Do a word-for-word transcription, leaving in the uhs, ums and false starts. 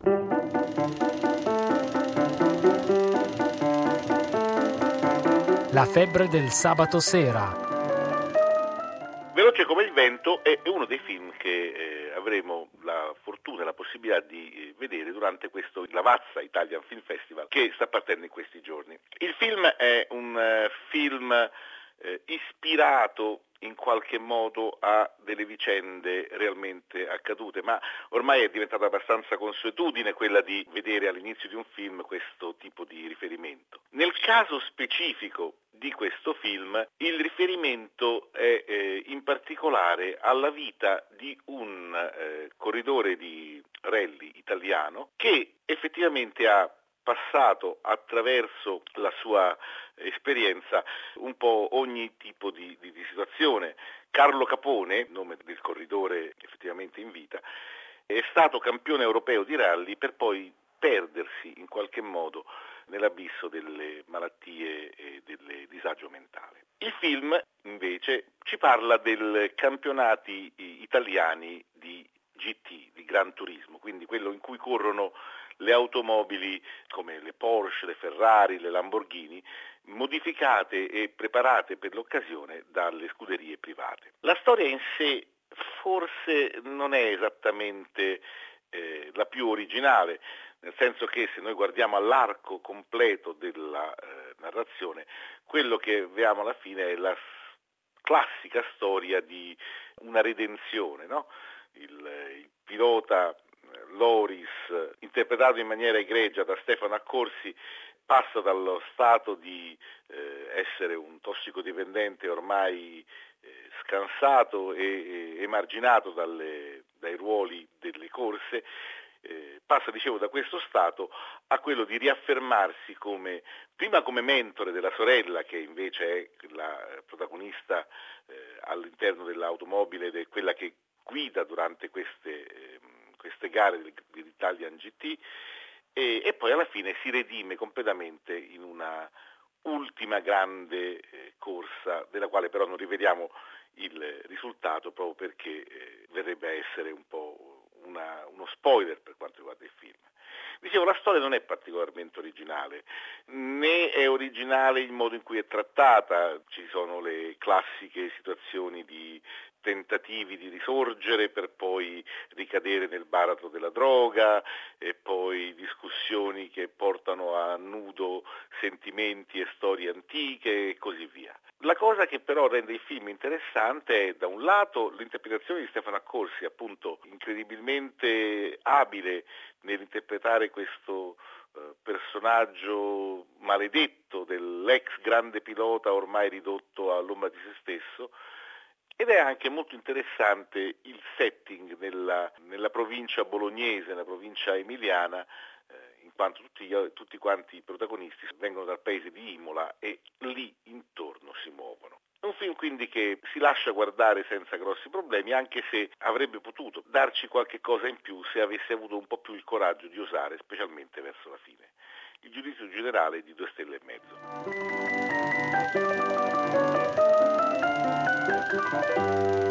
La febbre del sabato sera. Veloce come il vento è uno dei film che eh, avremo la fortuna e la possibilità di eh, vedere durante questo Lavazza Italian Film Festival che sta partendo in questi giorni. Il film è un uh, film eh, ispirato in qualche modo a delle vicende realmente accadute, ma ormai è diventata abbastanza consuetudine quella di vedere all'inizio di un film questo tipo di riferimento. Nel caso specifico di questo film, il riferimento è eh, in particolare alla vita di un eh, corridore di rally italiano che effettivamente ha passato attraverso la sua esperienza un po' ogni tipo di, di, di situazione. Carlo Capone, nome del corridore effettivamente in vita, è stato campione europeo di rally per poi perdersi in qualche modo nell'abisso delle malattie e del disagio mentale. Il film invece ci parla dei campionati italiani di G T, di Gran Turismo, quindi quello in cui corrono le automobili come le Porsche, le Ferrari, le Lamborghini, modificate e preparate per l'occasione dalle scuderie private. La storia in sé forse non è esattamente eh, la più originale, nel senso che se noi guardiamo all'arco completo della eh, narrazione, quello che vediamo alla fine è la classica storia di una redenzione, no? Il, il pilota Loris, interpretato in maniera egregia da Stefano Accorsi, passa dallo stato di eh, essere un tossicodipendente ormai eh, scansato e, e emarginato dalle, dai ruoli delle corse, eh, passa, dicevo, da questo stato a quello di riaffermarsi come, prima come mentore della sorella, che invece è la protagonista eh, all'interno dell'automobile ed è quella che guida durante queste, eh, queste gare dell'Italian G T, e, e poi alla fine si redime completamente in una ultima grande eh, corsa, della quale però non rivediamo il risultato proprio perché eh, verrebbe a essere un po' una, uno spoiler per quanto riguarda il film. Dicevo, la storia non è particolarmente originale, né è originale il modo in cui è trattata. Ci sono le classiche situazioni di tentativi di risorgere per poi ricadere nel baratro della droga e poi discussioni che portano a nudo sentimenti e storie antiche e così via. La cosa che però rende il film interessante è, da un lato, l'interpretazione di Stefano Accorsi, appunto incredibilmente abile nell'interpretare questo eh, personaggio maledetto dell'ex grande pilota ormai ridotto all'ombra di se stesso, ed è anche molto interessante il setting nella, nella provincia bolognese, nella provincia emiliana, eh, in quanto tutti, tutti quanti i protagonisti vengono dal paese di Imola e lì intorno si muovono. È un film quindi che si lascia guardare senza grossi problemi, anche se avrebbe potuto darci qualche cosa in più se avesse avuto un po' più il coraggio di osare, specialmente verso la fine. Il giudizio generale è di due stelle e mezzo.